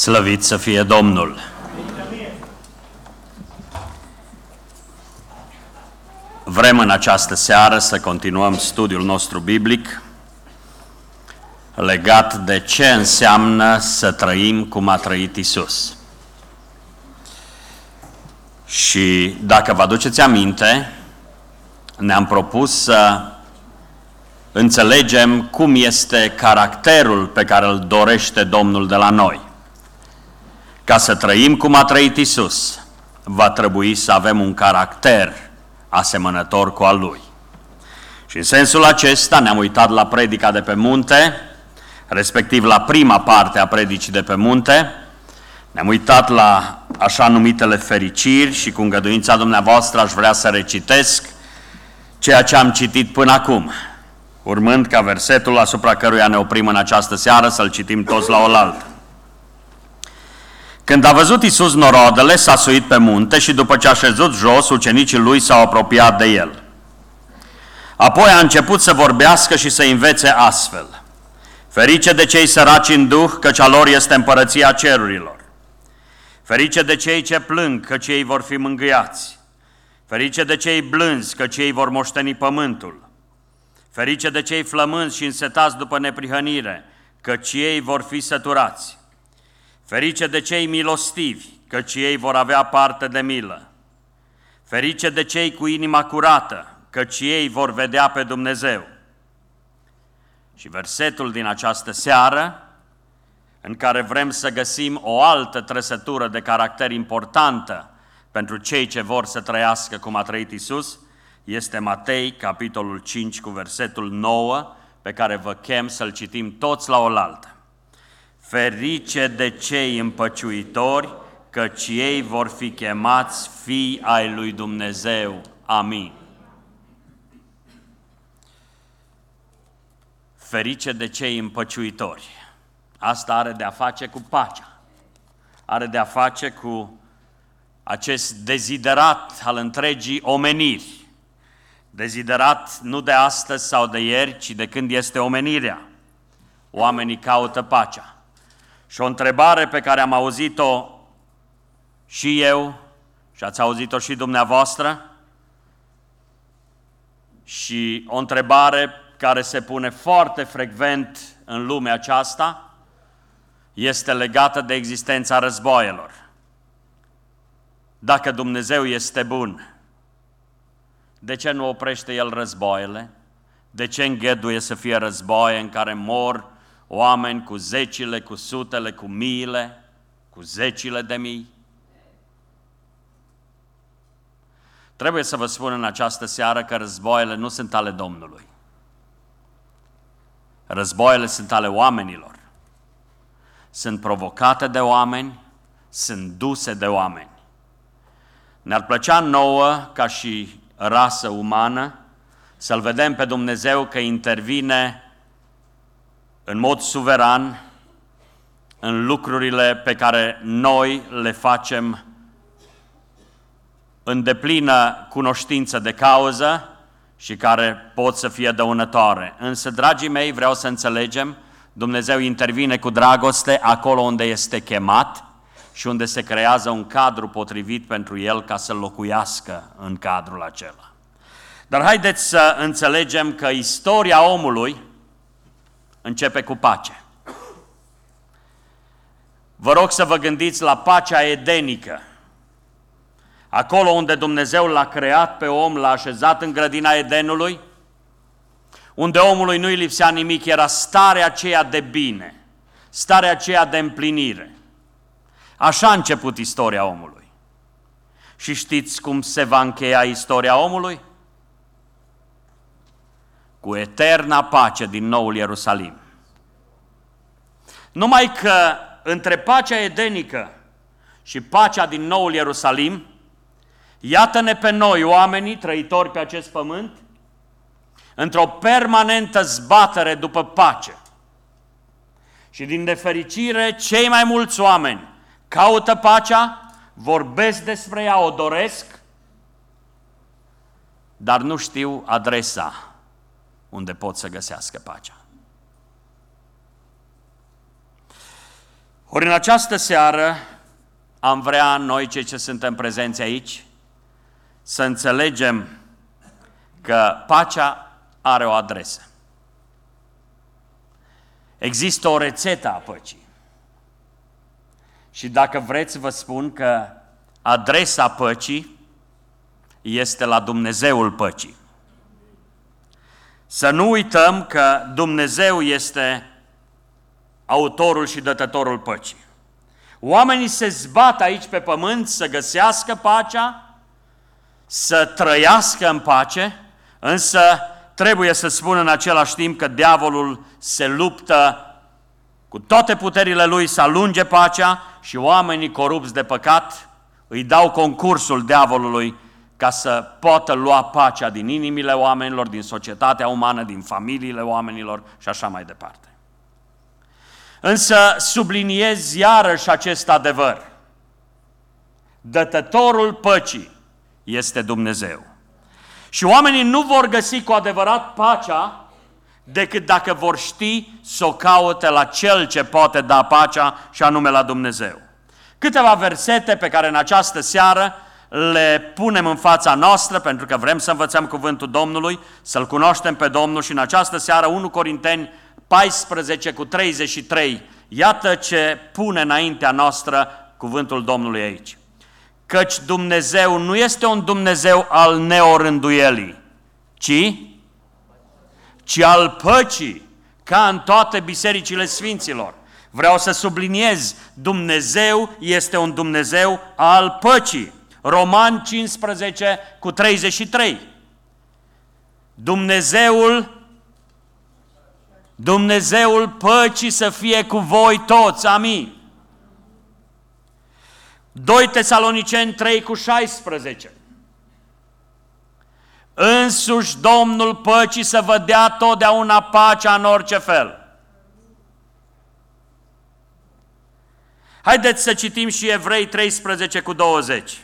Slăvit să fie Domnul! Vrem în această seară să continuăm studiul nostru biblic legat de ce înseamnă să trăim cum a trăit Iisus. Și dacă vă aduceți aminte, ne-am propus să înțelegem cum este caracterul pe care îl dorește Domnul de la noi. Ca să trăim cum a trăit Iisus, va trebui să avem un caracter asemănător cu al Lui. Și în sensul acesta ne-am uitat la predica de pe munte, respectiv la prima parte a predicii de pe munte, ne-am uitat la așa numitele fericiri și cu îngăduința dumneavoastră aș vrea să recitesc ceea ce am citit până acum, urmând ca versetul asupra căruia ne oprim în această seară să-l citim toți la oaltă. Când a văzut Iisus norodele, s-a suit pe munte și după ce a șezut jos, ucenicii lui s-au apropiat de el. Apoi a început să vorbească și să învețe astfel: Ferice de cei săraci în duh, căci a lor este împărăția cerurilor. Ferice de cei ce plâng, căci ei vor fi mângâiați. Ferice de cei blânzi, căci ei vor moșteni pământul. Ferice de cei flămânzi și însetați după neprihănire, căci ei vor fi săturați. Ferice de cei milostivi, căci ei vor avea parte de milă. Ferice de cei cu inima curată, căci ei vor vedea pe Dumnezeu. Și versetul din această seară, în care vrem să găsim o altă trăsătură de caracter importantă pentru cei ce vor să trăiască cum a trăit Iisus, este Matei, capitolul 5, cu versetul 9, pe care vă chem să-l citim toți la oaltă. Ferice de cei împăciuitori, căci ei vor fi chemați fii ai lui Dumnezeu. Amin. Ferice de cei împăciuitori. Asta are de a face cu pacea. Are de a face cu acest deziderat al întregii omeniri. Deziderat nu de astăzi sau de ieri, ci de când este omenirea. Oamenii caută pacea. Și o întrebare pe care am auzit-o și eu, și ați auzit-o și dumneavoastră, și o întrebare care se pune foarte frecvent în lumea aceasta, este legată de existența războaielor. Dacă Dumnezeu este bun, de ce nu oprește El războaiele? De ce îngăduie să fie războaie în care mor oameni cu zecile, cu sutele, cu miile, cu zecile de mii? Trebuie să vă spun în această seară că războaiele nu sunt ale Domnului. Războaiele sunt ale oamenilor. Sunt provocate de oameni, sunt duse de oameni. Ne-ar plăcea nouă, ca și rasă umană, să-L vedem pe Dumnezeu că intervine în mod suveran în lucrurile pe care noi le facem în deplină cunoștință de cauză și care pot să fie dăunătoare. Însă, dragii mei, vreau să înțelegem, Dumnezeu intervine cu dragoste acolo unde este chemat și unde se creează un cadru potrivit pentru El ca să locuiască în cadrul acela. Dar haideți să înțelegem că istoria omului începe cu pace. Vă rog să vă gândiți la pacea edenică. Acolo unde Dumnezeu l-a creat pe om, l-a așezat în grădina Edenului, unde omului nu-i lipsea nimic, era starea aceea de bine, starea aceea de împlinire. Așa a început istoria omului. Și știți cum se va încheia istoria omului? Cu eterna pace din noul Ierusalim. Numai că între pacea edenică și pacea din noul Ierusalim, iată-ne pe noi, oamenii trăitori pe acest pământ, într-o permanentă zbatere după pace. Și din nefericire, cei mai mulți oameni caută pacea, vorbesc despre ea, o doresc, dar nu știu adresa unde pot să găsească pacea. Ori în această seară am vrea noi, cei ce suntem prezenți aici, să înțelegem că pacea are o adresă. Există o rețetă a păcii. Și dacă vreți, vă spun că adresa păcii este la Dumnezeul păcii. Să nu uităm că Dumnezeu este autorul și dătătorul păcii. Oamenii se zbat aici pe pământ să găsească pacea, să trăiască în pace, însă trebuie să spun în același timp că diavolul se luptă cu toate puterile lui să alunge pacea și oamenii corupți de păcat îi dau concursul diavolului ca să poată lua pacea din inimile oamenilor, din societatea umană, din familiile oamenilor și așa mai departe. Însă subliniez iarăși acest adevăr. Dătătorul păcii este Dumnezeu. Și oamenii nu vor găsi cu adevărat pacea decât dacă vor ști să o caute la Cel ce poate da pacea și anume la Dumnezeu. Câteva versete pe care în această seară le punem în fața noastră pentru că vrem să învățăm cuvântul Domnului, să-L cunoaștem pe Domnul și în această seară 1 Corinteni 14:33. Iată ce pune înaintea noastră cuvântul Domnului aici. Căci Dumnezeu nu este un Dumnezeu al neorânduielii, ci al păcii, ca în toate bisericile sfinților. Vreau să subliniez, Dumnezeu este un Dumnezeu al păcii. Romani 15:33. Dumnezeul păcii să fie cu voi toți. Amin. 2 Tesaloniceni 3:16. Însuși Domnul păcii să vă dea totdeauna pacea în orice fel. Haideți să citim și Evrei 13:20.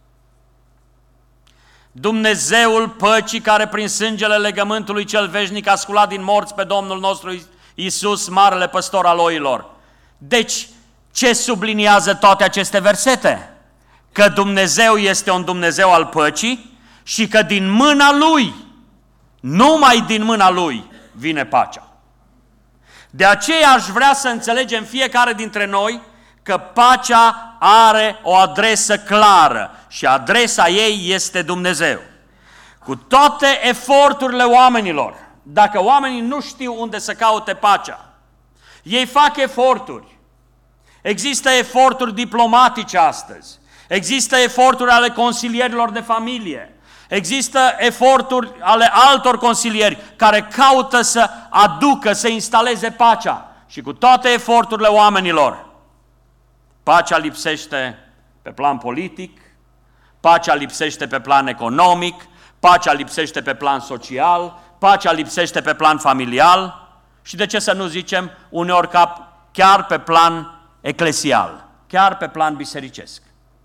Dumnezeul păcii care prin sângele legământului cel veșnic a sculat din morți pe Domnul nostru Iisus, marele păstor al oilor. Deci, ce subliniază toate aceste versete? Că Dumnezeu este un Dumnezeu al păcii și că din mâna Lui, numai din mâna Lui, vine pacea. De aceea aș vrea să înțelegem fiecare dintre noi că pacea are o adresă clară și adresa ei este Dumnezeu. Cu toate eforturile oamenilor, dacă oamenii nu știu unde să caute pacea, ei fac eforturi. Există eforturi diplomatice astăzi, există eforturi ale consilierilor de familie, există eforturi ale altor consilieri care caută să aducă, să instaleze pacea. Și cu toate eforturile oamenilor, pacea lipsește pe plan politic, pacea lipsește pe plan economic, pacea lipsește pe plan social, pacea lipsește pe plan familial și de ce să nu zicem uneori chiar pe plan eclesial, chiar pe plan bisericesc.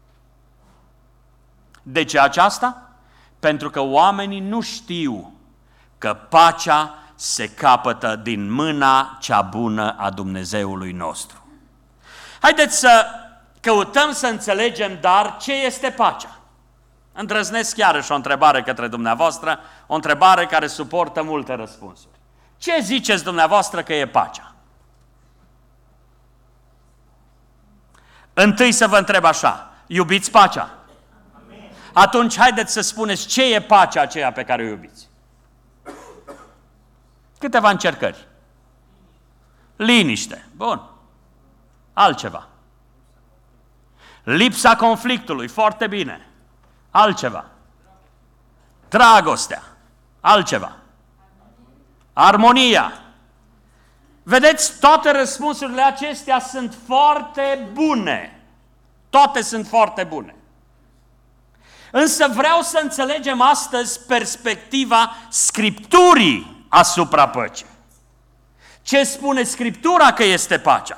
De ce aceasta? Pentru că oamenii nu știu că pacea se capătă din mâna cea bună a Dumnezeului nostru. Haideți să căutăm să înțelegem, dar, ce este pacea. Îndrăznesc iarăși o întrebare către dumneavoastră, o întrebare care suportă multe răspunsuri. Ce ziceți dumneavoastră că e pacea? Întâi să vă întreb așa, iubiți pacea? Amin. Atunci haideți să spuneți ce e pacea aceea pe care o iubiți. Câteva încercări. Liniște. Bun. Altceva. Lipsa conflictului. Foarte bine. Altceva. Dragostea. Altceva. Armonia. Vedeți, toate răspunsurile acestea sunt foarte bune. Toate sunt foarte bune. Însă vreau să înțelegem astăzi perspectiva Scripturii asupra păcii. Ce spune Scriptura că este pacea?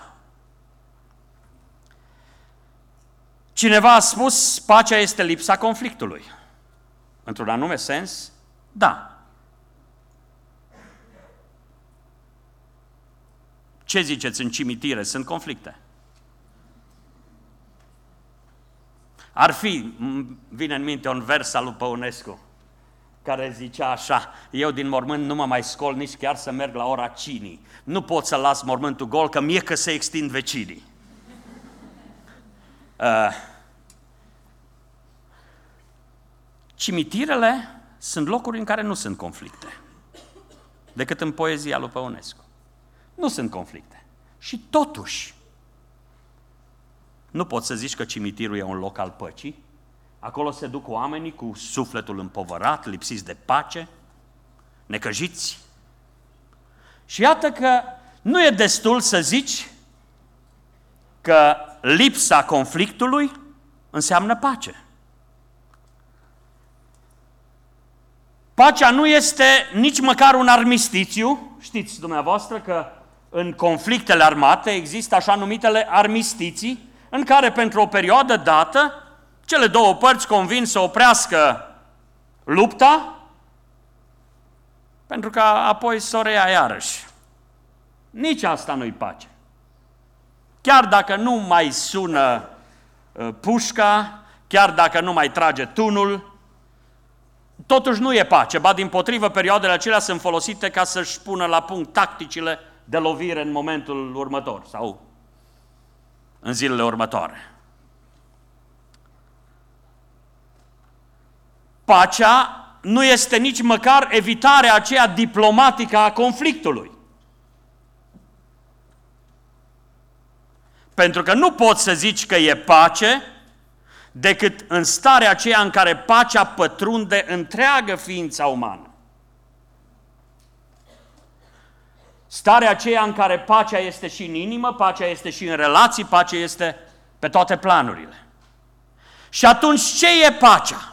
Cineva a spus, pacea este lipsa conflictului. Într-un anume sens, da. Ce ziceți în cimitire? Sunt conflicte. Vine în minte un vers al lui Păunescu, care zicea așa: eu din mormânt nu mă mai scol nici chiar să merg la ora cinii. Nu pot să las mormântul gol, că mie că se extind vecinii. Cimitirele sunt locuri în care nu sunt conflicte, decât în poezia lui Păunescu. Nu sunt conflicte. Și totuși, nu poți să zici că cimitirul e un loc al păcii. Acolo se duc oamenii cu sufletul împovărat, lipsiți de pace, necăjiți. Și iată că nu e destul să zici că lipsa conflictului înseamnă pace. Pacea nu este nici măcar un armistițiu. Știți dumneavoastră că în conflictele armate există așa numitele armistiții, în care pentru o perioadă dată cele două părți convin să oprească lupta, pentru că apoi să o reia iarăși. Nici asta nu-i pace. Chiar dacă nu mai sună pușca, chiar dacă nu mai trage tunul, totuși nu e pace. Ba dimpotrivă, perioadele acelea sunt folosite ca să-și pună la punct tacticile de lovire în momentul următor sau în zilele următoare. Pacea nu este nici măcar evitarea aceea diplomatică a conflictului. Pentru că nu poți să zici că e pace decât în starea aceea în care pacea pătrunde întreagă ființa umană. Starea aceea în care pacea este și în inimă, pacea este și în relații, pacea este pe toate planurile. Și atunci ce e pacea?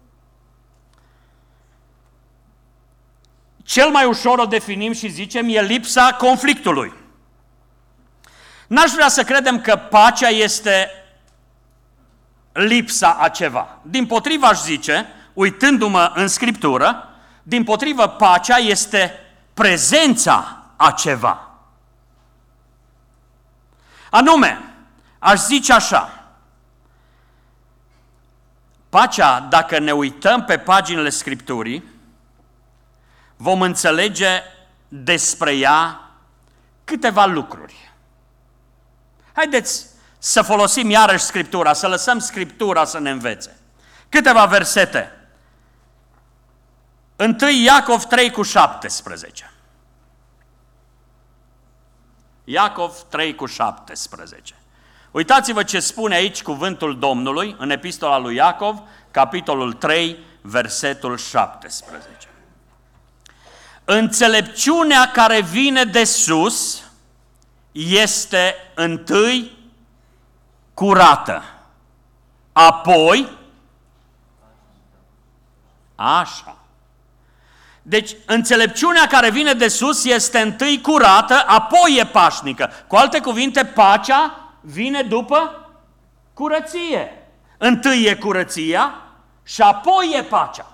Cel mai ușor o definim și zicem, e lipsa conflictului. N-aș vrea să credem că pacea este lipsa a ceva. Dimpotrivă aș zice, uitându-mă în Scriptură, dimpotrivă pacea este prezența a ceva. Anume, aș zice așa, pacea, dacă ne uităm pe paginile Scripturii, vom înțelege despre ea câteva lucruri. Haideți să folosim iarăși Scriptura, să lăsăm Scriptura să ne învețe. Câteva versete. 1 Iacov 3:17. Iacov 3:17. Uitați-vă ce spune aici cuvântul Domnului în epistola lui Iacov, capitolul 3, versetul 17. Înțelepciunea care vine de sus este întâi curată, apoi așa. Deci, înțelepciunea care vine de sus este întâi curată, apoi e pașnică. Cu alte cuvinte, pacea vine după curăție. Întâi e curăția și apoi e pacea.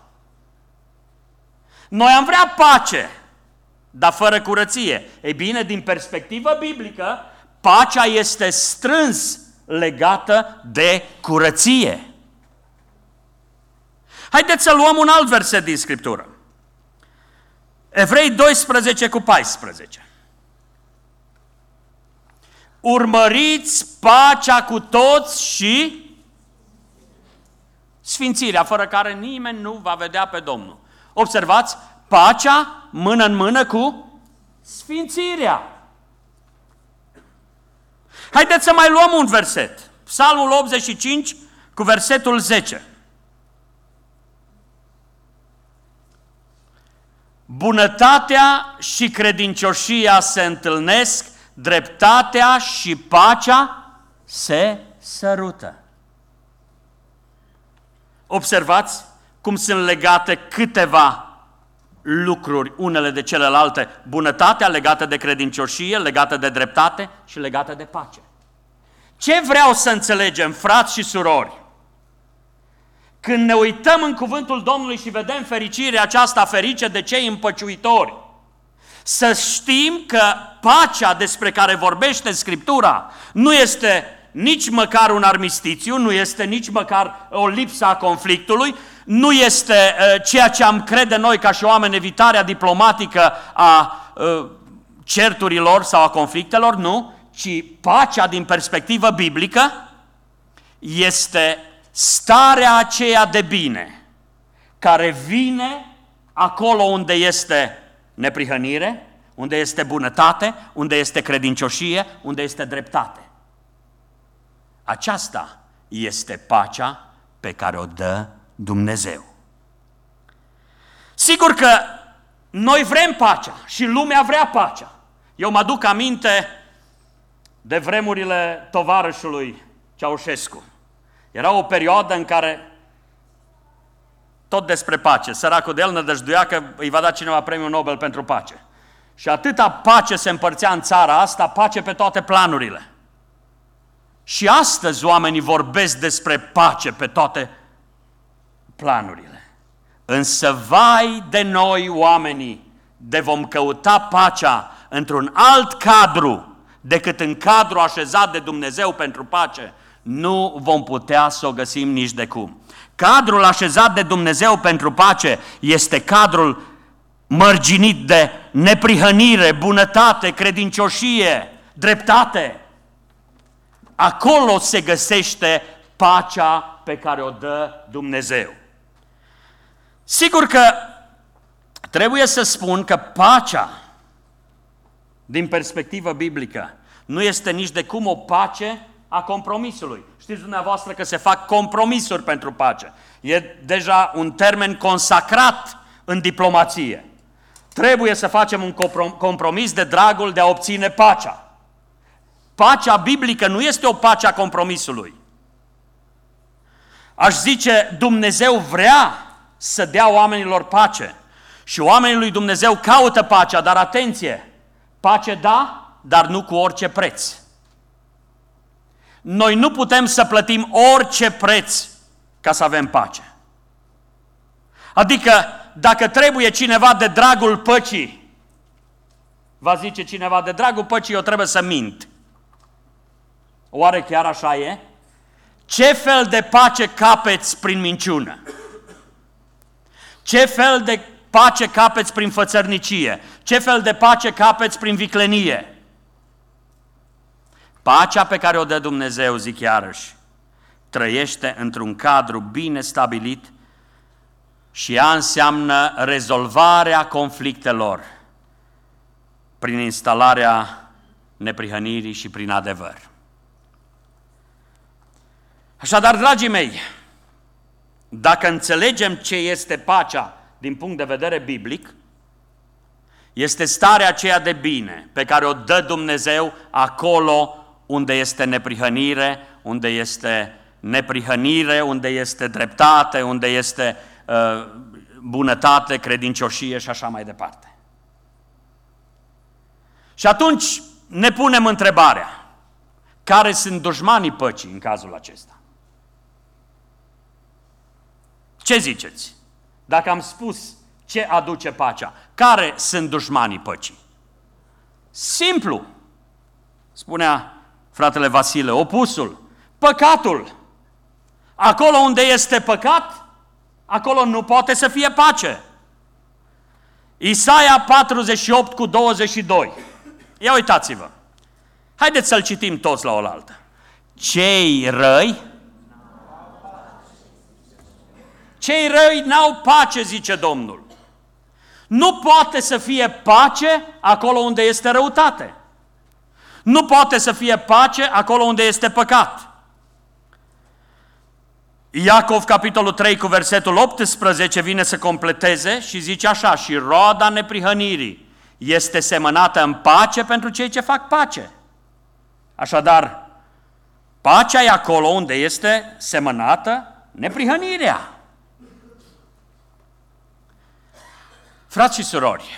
Noi am vrea pace, dar fără curăție. Ei bine, din perspectivă biblică, pacea este strâns legată de curăție. Haideți să luăm un alt verset din Scriptură. Evrei 12:14. Urmăriți pacea cu toți și sfințirea, fără care nimeni nu va vedea pe Domnul. Observați, pacea mână în mână cu sfințirea. Haideți să mai luăm un verset. Psalmul 85 cu versetul 10. Bunătatea și credincioșia se întâlnesc, dreptatea și pacea se sărută. Observați cum sunt legate câteva lucruri unele de celelalte. Bunătatea legată de credincioșie, legată de dreptate și legată de pace. Ce vreau să înțelegem, frați și surori? Când ne uităm în cuvântul Domnului și vedem fericirea aceasta, ferice de cei împăciuitori, să știm că pacea despre care vorbește Scriptura nu este nici măcar un armistițiu, nu este nici măcar o lipsă a conflictului, nu este ceea ce am crede noi ca și oameni, evitarea diplomatică a certurilor sau a conflictelor, nu, ci pacea din perspectivă biblică este starea aceea de bine care vine acolo unde este neprihănire, unde este bunătate, unde este credincioșie, unde este dreptate. Aceasta este pacea pe care o dă Dumnezeu. Sigur că noi vrem pacea și lumea vrea pacea. Eu mă aduc aminte de vremurile tovarășului Ceaușescu. Era o perioadă în care tot despre pace. Săracul de el nădăjduia că îi va da cineva premiul Nobel pentru pace. Și atâta pace se împărțea în țara asta, pace pe toate planurile. Și astăzi oamenii vorbesc despre pace pe toate planurile. Însă vai de noi oamenii, de vom căuta pacea într-un alt cadru decât în cadrul așezat de Dumnezeu pentru pace, nu vom putea să o găsim nici de cum. Cadrul așezat de Dumnezeu pentru pace este cadrul mărginit de neprihănire, bunătate, credincioșie, dreptate. Acolo se găsește pacea pe care o dă Dumnezeu. Sigur că trebuie să spun că pacea, din perspectivă biblică, nu este nici de cum o pace a compromisului. Știți dumneavoastră că se fac compromisuri pentru pace. E deja un termen consacrat în diplomație. Trebuie să facem un compromis de dragul de a obține pacea. Pacea biblică nu este o pace a compromisului. Aș zice, Dumnezeu vrea să dea oamenilor pace și oamenii lui Dumnezeu caută pacea, dar atenție, pace da, dar nu cu orice preț. Noi nu putem să plătim orice preț ca să avem pace. Adică, dacă trebuie cineva de dragul păcii, va zice cineva, de dragul păcii eu trebuie să mint. Oare chiar așa e? Ce fel de pace capeți prin minciună? Ce fel de pace capeți prin fățărnicie? Ce fel de pace capeți prin viclenie? Pacea pe care o dă Dumnezeu, zic iarăși, trăiește într-un cadru bine stabilit și ea înseamnă rezolvarea conflictelor prin instalarea neprihănirii și prin adevăr. Așadar, dragii mei, dacă înțelegem ce este pacea din punct de vedere biblic, este starea aceea de bine pe care o dă Dumnezeu acolo unde este neprihănire, unde este dreptate, unde este bunătate, credincioșie și așa mai departe. Și atunci ne punem întrebarea, care sunt dușmanii păcii în cazul acesta? Ce ziceți? Dacă am spus ce aduce pacea, care sunt dușmanii păcii? Simplu, spunea fratele Vasile, opusul, păcatul. Acolo unde este păcat, acolo nu poate să fie pace. Isaia 48:22. Ia uitați-vă. Haideți să-l citim toți la oaltă. Cei răi n-au pace, zice Domnul. Nu poate să fie pace acolo unde este răutate. Nu poate să fie pace acolo unde este păcat. Iacov, capitolul 3, cu versetul 18, vine să completeze și zice așa, și roada neprihănirii este semănată în pace pentru cei ce fac pace. Așadar, pacea e acolo unde este semănată neprihănirea. Frați și surori,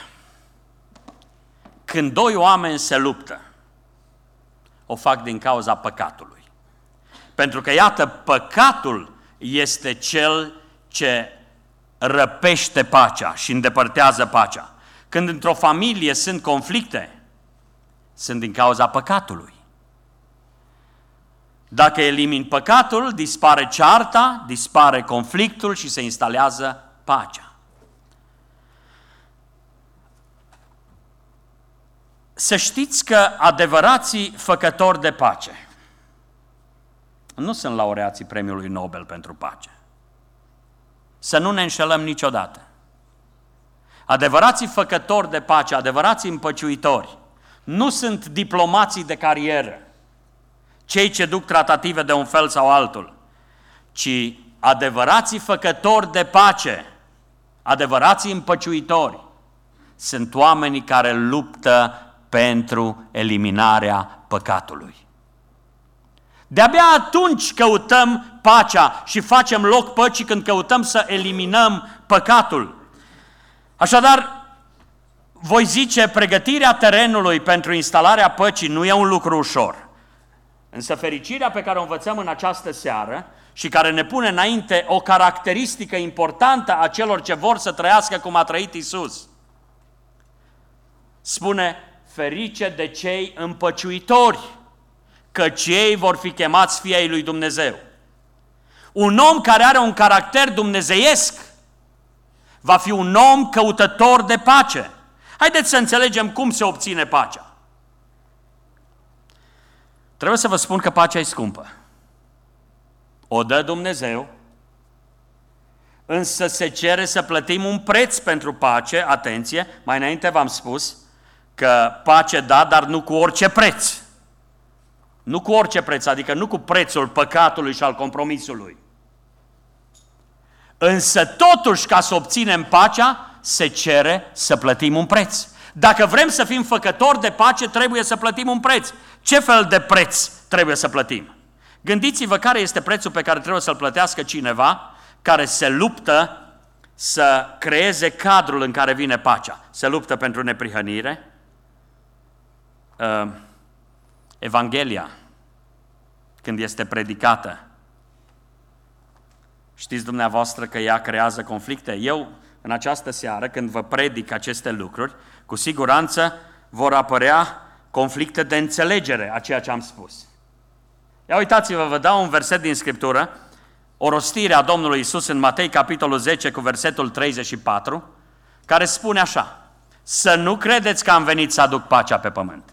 când doi oameni se luptă, o fac din cauza păcatului. Pentru că, iată, păcatul este cel ce răpește pacea și îndepărtează pacea. Când într-o familie sunt conflicte, sunt din cauza păcatului. Dacă elimini păcatul, dispare cearta, dispare conflictul și se instalează pacea. Să știți că adevărații făcători de pace nu sunt laureații Premiului Nobel pentru pace. Să nu ne înșelăm niciodată. Adevărații făcători de pace, adevărații împăciuitori, nu sunt diplomații de carieră, cei ce duc tratative de un fel sau altul, ci adevărații făcători de pace, adevărații împăciuitori, sunt oamenii care luptă pentru eliminarea păcatului. De-abia atunci căutăm pacea și facem loc păcii când căutăm să eliminăm păcatul. Așadar, voi zice, pregătirea terenului pentru instalarea păcii nu e un lucru ușor. Însă fericirea pe care o învățăm în această seară și care ne pune înainte o caracteristică importantă a celor ce vor să trăiască cum a trăit Iisus, spune, ferice de cei împăciuitori, căci ei vor fi chemați fii ai lui Dumnezeu. Un om care are un caracter dumnezeiesc va fi un om căutător de pace. Haideți să înțelegem cum se obține pacea. Trebuie să vă spun că pacea e scumpă. O dă Dumnezeu, însă se cere să plătim un preț pentru pace. Atenție, mai înainte v-am spus că pace da, dar nu cu orice preț. Nu cu orice preț, adică nu cu prețul păcatului și al compromisului. Însă totuși, ca să obținem pacea, se cere să plătim un preț. Dacă vrem să fim făcători de pace, trebuie să plătim un preț. Ce fel de preț trebuie să plătim? Gândiți-vă care este prețul pe care trebuie să-l plătească cineva care se luptă să creeze cadrul în care vine pacea. Se luptă pentru neprihănire. Evanghelia, când este predicată, știți dumneavoastră că ea creează conflicte? Eu, în această seară, când vă predic aceste lucruri, cu siguranță vor apărea conflicte de înțelegere a ceea ce am spus. Ia uitați-vă, vă dau un verset din Scriptură, o rostire a Domnului Iisus în Matei, capitolul 10, cu versetul 34, care spune așa: să nu credeți că am venit să aduc pacea pe pământ.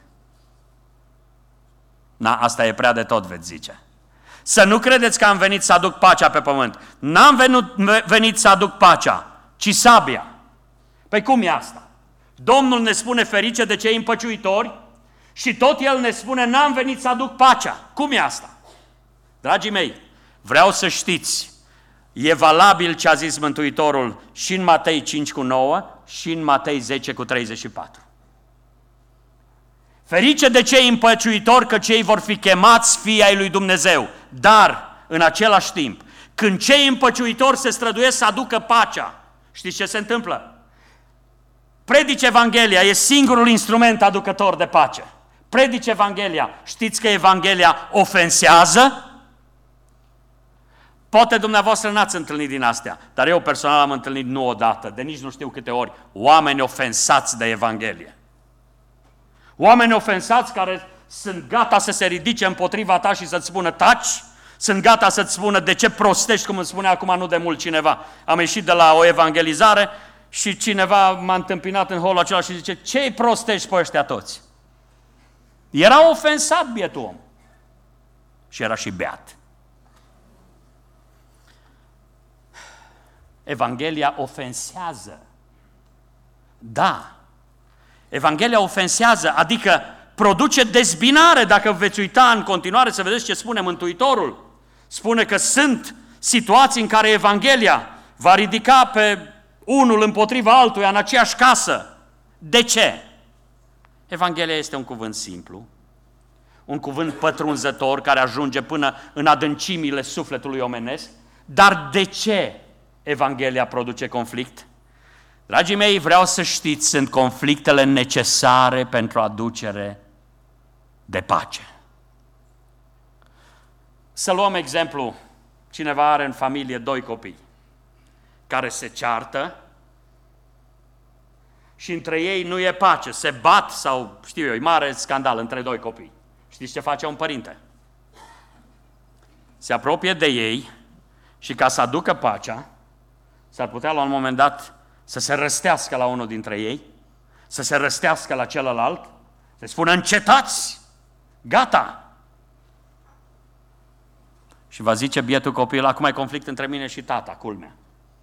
Na, asta e prea de tot, veți zice. Să nu credeți că am venit să aduc pacea pe pământ. N-am venit să aduc pacea, ci sabia. Păi cum e asta? Domnul ne spune ferice de cei împăciuitori și tot El ne spune n-am venit să aduc pacea. Cum e asta? Dragii mei, vreau să știți, e valabil ce a zis Mântuitorul și în Matei 5:9 și în Matei 10:34. Ferice de cei împăciuitori, că cei vor fi chemați fii ai lui Dumnezeu. Dar, în același timp, când cei împăciuitori se străduiesc să aducă pacea, știți ce se întâmplă? Predici Evanghelia, e singurul instrument aducător de pace. Predici Evanghelia, știți că Evanghelia ofensează? Poate dumneavoastră n-ați întâlnit din astea, dar eu personal am întâlnit nu odată, de nici nu știu câte ori, oameni ofensați de Evanghelie. Oameni ofensați care sunt gata să se ridice împotriva ta și să-ți spună taci, sunt gata să-ți spună de ce prostești, cum îmi spune acum nu de mult cineva. Am ieșit de la o evangelizare și cineva m-a întâmpinat în holul acela și zice, ce-i prostești pe ăștia toți? Era ofensat bietul om și era și beat. Evanghelia ofensează. Da, Evanghelia ofensează, adică produce dezbinare. Dacă veți uita în continuare să vedeți ce spune Mântuitorul, spune că sunt situații în care Evanghelia va ridica pe unul împotriva altuia în aceeași casă. De ce? Evanghelia este un cuvânt simplu, un cuvânt pătrunzător care ajunge până în adâncimile sufletului omenesc. Dar de ce Evanghelia produce conflict? Dragii mei, vreau să știți, sunt conflictele necesare pentru aducere de pace. Să luăm exemplu, cineva are în familie 2 copii care se ceartă și între ei nu e pace, se bat sau, știu eu, e mare scandal între 2 copii. Știți ce face un părinte? se apropie de ei și ca să aducă pacea, s-ar putea la un moment dat să se răstească la unul dintre ei, să se răstească la celălalt, să spună încetați, gata. Și va zice bietul copil, acum e conflict între mine și tata, culmea.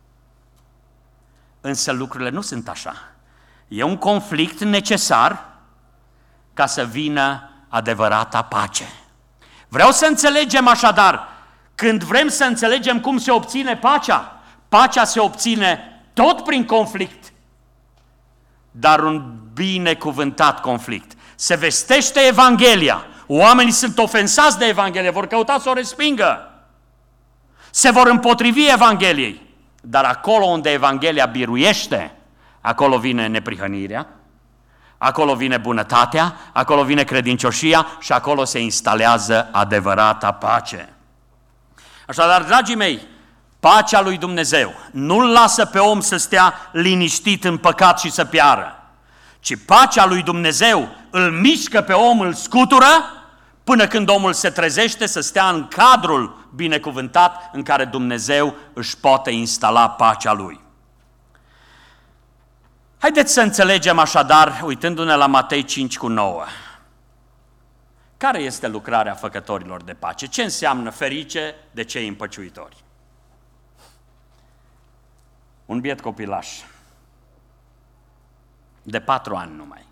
Însă lucrurile nu sunt așa. E un conflict necesar ca să vină adevărata pace. Vreau să înțelegem așadar, când vrem să înțelegem cum se obține pacea, pacea se obține tot prin conflict, dar un binecuvântat conflict. Se vestește Evanghelia, oamenii sunt ofensați de Evanghelie, vor căuta să o respingă, se vor împotrivi Evangheliei, dar acolo unde Evanghelia biruiește, acolo vine neprihănirea, acolo vine bunătatea, acolo vine credincioșia și acolo se instalează adevărata pace. Așadar, dragii mei, pacea lui Dumnezeu nu-l lasă pe om să stea liniștit în păcat și să piară, ci pacea lui Dumnezeu îl mișcă pe om, îl scutură, până când omul se trezește să stea în cadrul binecuvântat în care Dumnezeu își poate instala pacea lui. Haideți să înțelegem așadar, uitându-ne la Matei 5:9. Care este lucrarea făcătorilor de pace? Ce înseamnă ferice de cei împăciuitori? Un biet copilaș, de 4 ani numai,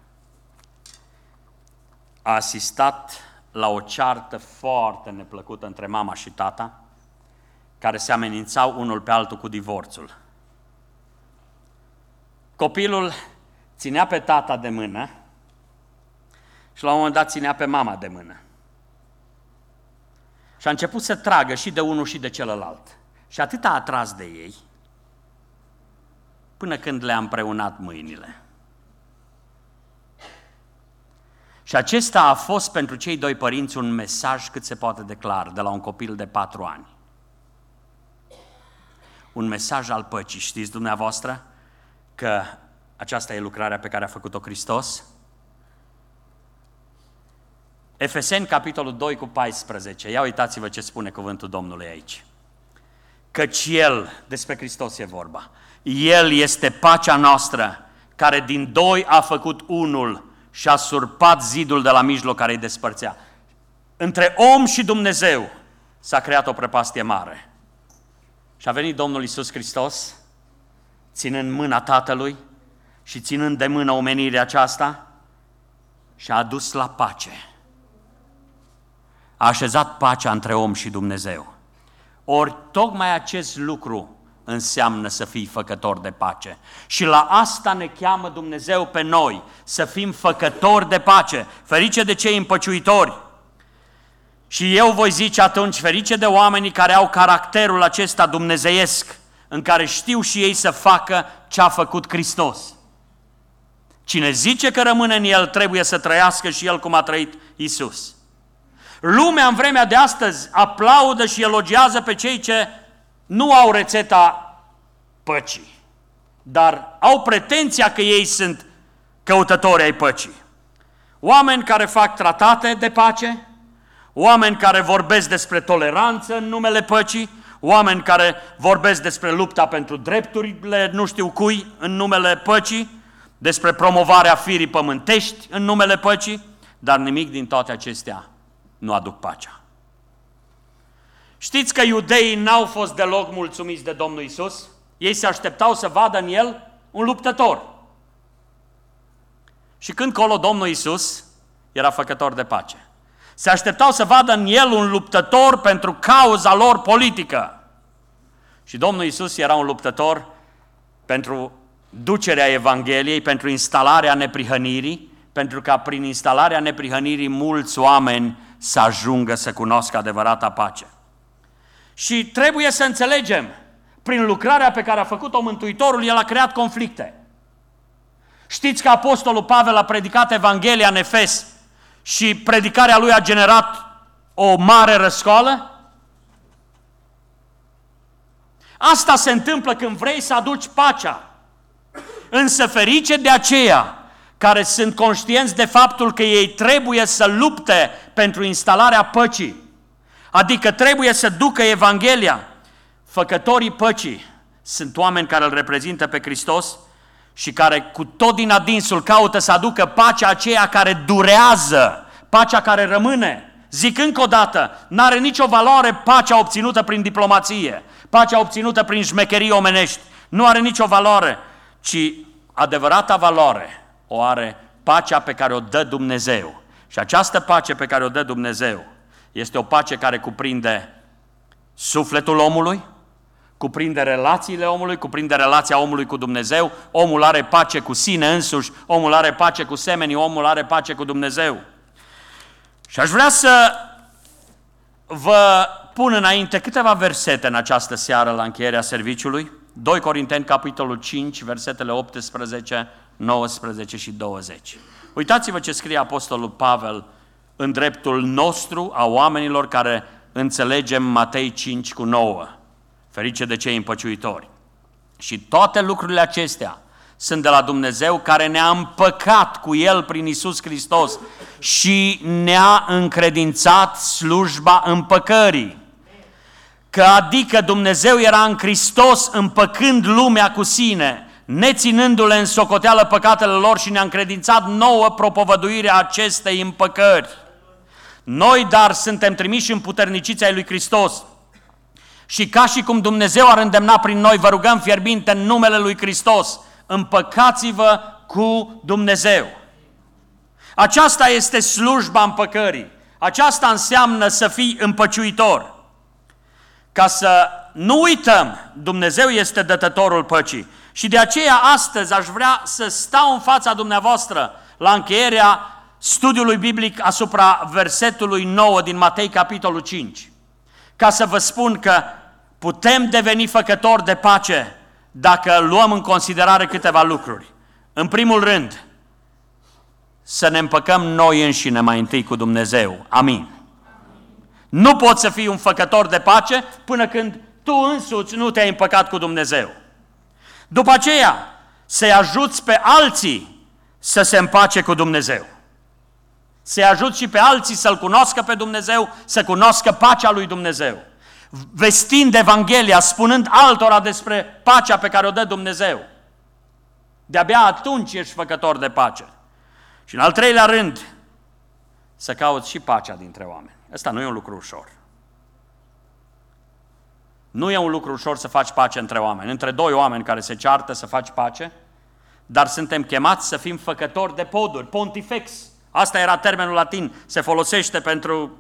a asistat la o ceartă foarte neplăcută între mama și tata, care se amenințau unul pe altul cu divorțul. Copilul ținea pe tata de mână și la un moment dat ținea pe mama de mână. Și a început să tragă și de unul și de celălalt. Și atât a atras de ei, până când le-a împreunat mâinile. Și acesta a fost pentru cei doi părinți un mesaj cât se poate de clar, de la un copil de 4 ani. Un mesaj al păcii. Știți dumneavoastră că aceasta e lucrarea pe care a făcut-o Hristos? Efeseni, capitolul 2:14. Ia uitați-vă ce spune cuvântul Domnului aici. Căci El, despre Hristos e vorba, El este pacea noastră, care din doi a făcut unul și a surpat zidul de la mijloc care îi despărțea. Între om și Dumnezeu s-a creat o prăpastie mare. Și a venit Domnul Iisus Hristos, ținând mâna Tatălui și ținând de mână omenirea aceasta, și a adus la pace. A așezat pacea între om și Dumnezeu. Ori tocmai acest lucru înseamnă să fii făcător de pace. Și la asta ne cheamă Dumnezeu pe noi, să fim făcători de pace, ferice de cei împăciuitori. Și eu voi zice atunci, ferice de oamenii care au caracterul acesta dumnezeiesc, în care știu și ei să facă ce a făcut Hristos. Cine zice că rămâne în El, trebuie să trăiască și el cum a trăit Iisus. Lumea în vremea de astăzi aplaudă și elogiază pe cei ce nu au rețeta păcii, dar au pretenția că ei sunt căutători ai păcii. Oameni care fac tratate de pace, oameni care vorbesc despre toleranță în numele păcii, oameni care vorbesc despre lupta pentru drepturile nu știu cui în numele păcii, despre promovarea firii pământești în numele păcii, dar nimic din toate acestea nu aduc pacea. Știți că iudeii n-au fost deloc mulțumiți de Domnul Iisus? Ei se așteptau să vadă în El un luptător. Și când colo Domnul Iisus era făcător de pace. Se așteptau să vadă în El un luptător pentru cauza lor politică. Și Domnul Iisus era un luptător pentru ducerea Evangheliei, pentru instalarea neprihănirii, pentru ca prin instalarea neprihănirii mulți oameni să ajungă să cunoască adevărata pace. Și trebuie să înțelegem, prin lucrarea pe care a făcut-o Mântuitorul, El a creat conflicte. Știți că Apostolul Pavel a predicat Evanghelia în Efes și predicarea lui a generat o mare răscoală? Asta se întâmplă când vrei să aduci pacea. Însă ferice de aceia care sunt conștienți de faptul că ei trebuie să lupte pentru instalarea păcii. Adică trebuie să ducă Evanghelia. Făcătorii păcii sunt oameni care îl reprezintă pe Hristos și care cu tot din adinsul caută să aducă pacea aceea care durează, pacea care rămâne. Zic încă o dată, n-are nicio valoare pacea obținută prin diplomație, pacea obținută prin șmecherii omenești. Nu are nicio valoare, ci adevărata valoare o are pacea pe care o dă Dumnezeu. Și această pace pe care o dă Dumnezeu este o pace care cuprinde sufletul omului, cuprinde relațiile omului, cuprinde relația omului cu Dumnezeu. Omul are pace cu sine însuși, omul are pace cu semenii, omul are pace cu Dumnezeu. Și aș vrea să vă pun înainte câteva versete în această seară la încheierea serviciului. 2 Corinteni, capitolul 5, versetele 18, 19 și 20. Uitați-vă ce scrie Apostolul Pavel în dreptul nostru, a oamenilor care înțelegem Matei 5 cu 9. Ferice de cei împăciuitori. Și toate lucrurile acestea sunt de la Dumnezeu, care ne-a împăcat cu El prin Iisus Hristos și ne-a încredințat slujba împăcării. Că adică Dumnezeu era în Hristos împăcând lumea cu sine, neținându-le în socoteală păcatele lor, și ne-a încredințat nouă propovăduirea acestei împăcări. Noi, dar, suntem trimiși împuterniciți ai lui Hristos. Și ca și cum Dumnezeu ar îndemna prin noi, vă rugăm fierbinte în numele lui Hristos, împăcați-vă cu Dumnezeu. Aceasta este slujba împăcării. Aceasta înseamnă să fii împăciuitor. Ca să nu uităm, Dumnezeu este dătătorul păcii. Și de aceea astăzi aș vrea să stau în fața dumneavoastră la încheierea studiului biblic asupra versetului 9 din Matei, capitolul 5. Ca să vă spun că putem deveni făcători de pace dacă luăm în considerare câteva lucruri. În primul rând, să ne împăcăm noi înșine mai întâi cu Dumnezeu. Amin. Nu poți să fii un făcător de pace până când tu însuți nu te-ai împăcat cu Dumnezeu. După aceea, să-i ajuți pe alții să se împace cu Dumnezeu. Să-i ajuți și pe alții să-L cunoască pe Dumnezeu, să cunoască pacea lui Dumnezeu. Vestind Evanghelia, spunând altora despre pacea pe care o dă Dumnezeu. De-abia atunci ești făcător de pace. Și în al treilea rând, să cauți și pacea dintre oameni. Ăsta nu e un lucru ușor. Nu e un lucru ușor să faci pace între oameni. Între doi oameni care se ceartă să faci pace, dar suntem chemați să fim făcători de poduri, pontifex. Asta era termenul latin, se folosește pentru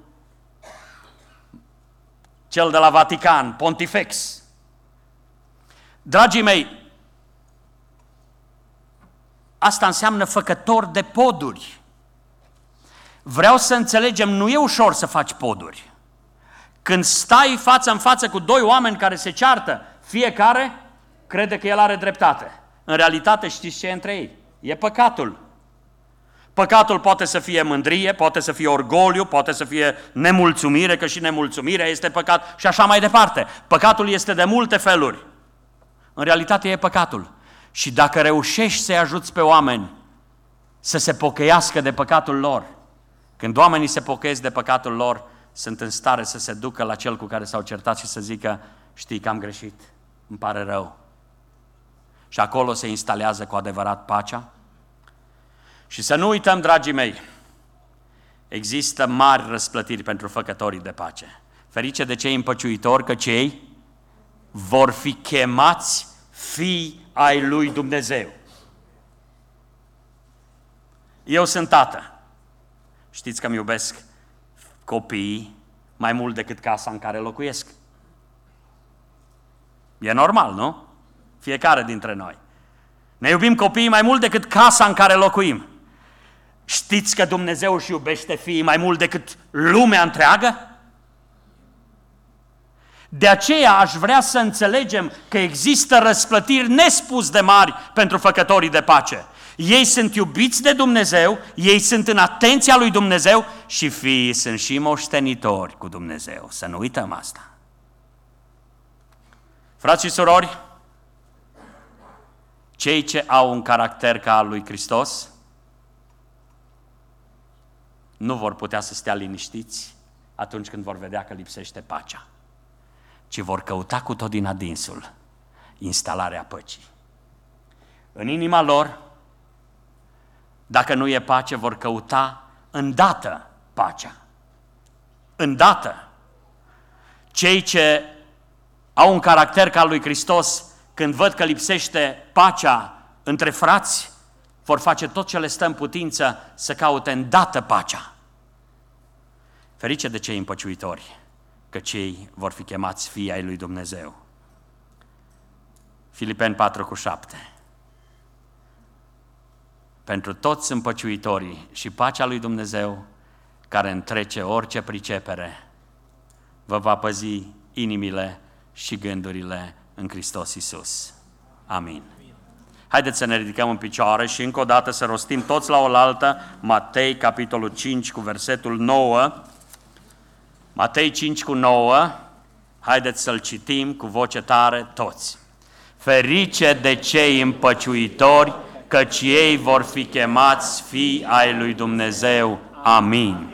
cel de la Vatican, pontifex. Dragii mei, asta înseamnă făcător de poduri. Vreau să înțelegem, nu e ușor să faci poduri. Când stai față în față cu doi oameni care se ceartă, fiecare crede că el are dreptate. În realitate știți ce e între ei? E păcatul. Păcatul poate să fie mândrie, poate să fie orgoliu, poate să fie nemulțumire, că și nemulțumirea este păcat și așa mai departe. Păcatul este de multe feluri. În realitate e păcatul. Și dacă reușești să-i ajuți pe oameni să se pocăiască de păcatul lor, când oamenii se pocăiesc de păcatul lor, sunt în stare să se ducă la cel cu care s-au certat și să zică: știi că am greșit, îmi pare rău. Și acolo se instalează cu adevărat pacea. Și să nu uităm, dragii mei, există mari răsplătiri pentru făcătorii de pace. Ferice de cei împăciuitori, că cei vor fi chemați fii ai lui Dumnezeu. Eu sunt tată. Știți că îmi iubesc copiii mai mult decât casa în care locuiesc. E normal, nu? Fiecare dintre noi. Ne iubim copiii mai mult decât casa în care locuim. Știți că Dumnezeu își iubește fiii mai mult decât lumea întreagă? De aceea aș vrea să înțelegem că există răsplătiri nespus de mari pentru făcătorii de pace. Ei sunt iubiți de Dumnezeu, ei sunt în atenția lui Dumnezeu și fiii sunt și moștenitori cu Dumnezeu. Să nu uităm asta. Frați și surori, cei ce au un caracter ca al lui Hristos nu vor putea să stea liniștiți atunci când vor vedea că lipsește pacea, ci vor căuta cu tot din adinsul instalarea păcii. În inima lor, dacă nu e pace, vor căuta îndată pacea. Îndată. Cei ce au un caracter ca al lui Hristos, când văd că lipsește pacea între frați, vor face tot ce le stă în putință să caute îndată pacea. Ferice de cei împăciuitori, că cei vor fi chemați fii ai lui Dumnezeu. Filipeni 4:7. Pentru toți împăciuitorii și pacea lui Dumnezeu, care întrece orice pricepere, vă va păzi inimile și gândurile în Hristos Iisus. Amin. Haideți să ne ridicăm în picioare și încă o dată să rostim toți la oaltă Matei, capitolul 5, cu versetul 9. Matei 5:9, haideți să-l citim cu voce tare toți. Ferice de cei împăciuitori, căci ei vor fi chemați fii ai lui Dumnezeu. Amin.